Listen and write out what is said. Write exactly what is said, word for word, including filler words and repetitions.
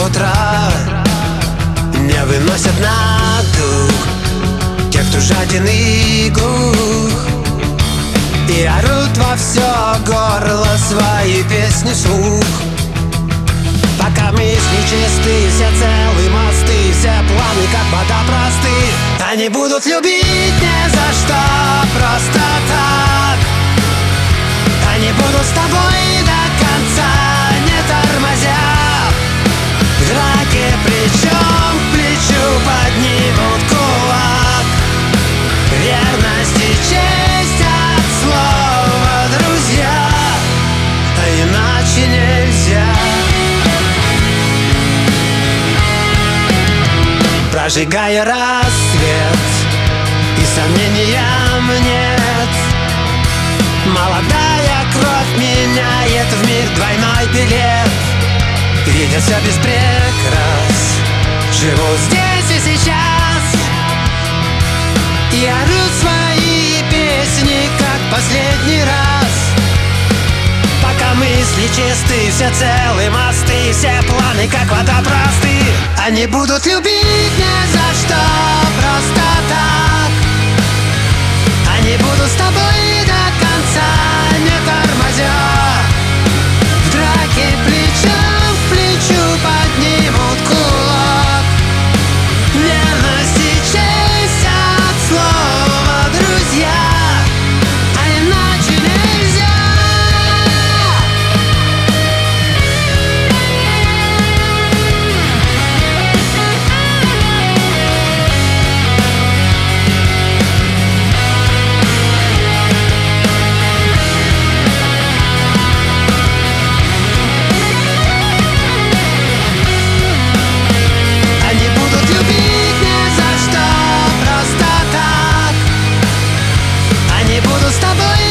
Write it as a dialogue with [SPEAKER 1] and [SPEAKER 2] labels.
[SPEAKER 1] утра не выносят на дух тех, кто жаден и глух, и орут во все горло свои песни вслух. Пока мысли чисты, все целы мосты, все планы как вода просты. Они будут любить не за что, просто так. Они будут с тобой до конца, не тормозя. В драке плечом к плечу поднимут кулак. Верность и честь от слова друзья, а иначе нельзя. Прожигая рассвет, и сомнениям нет. Молодая кровь меняет в мир двойной билет. Видя все без прикрас, живу здесь и сейчас, и орут свои песни, как последний раз. Пока мысли чисты, все целы мосты, все планы как вода просты. Они будут любить не за что, просто так. Они будут с тобой до конца, не тормозя. В драке плечом к плечу поднимут кулак. Верность и честь от слова друзья, а иначе нельзя. С тобой